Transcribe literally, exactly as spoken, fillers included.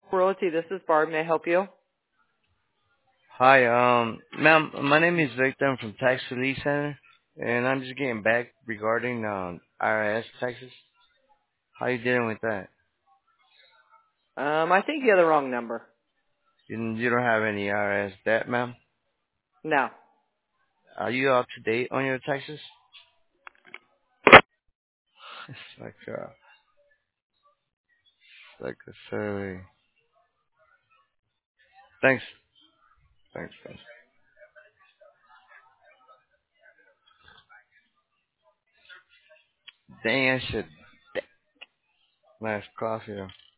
Royalty, this is Barb. May I help you? Hi, um, ma'am, my name is Victor. I'm from Tax Relief Center, and I'm just getting back regarding um, I R S taxes. How you dealing with that? Um, I think you have the wrong number. You, you don't have any I R S debt, ma'am? No. Are you up to date on your taxes? It's like uh, like a survey. Thanks, thanks, thanks. Dang, I should. Nice coffee. Though.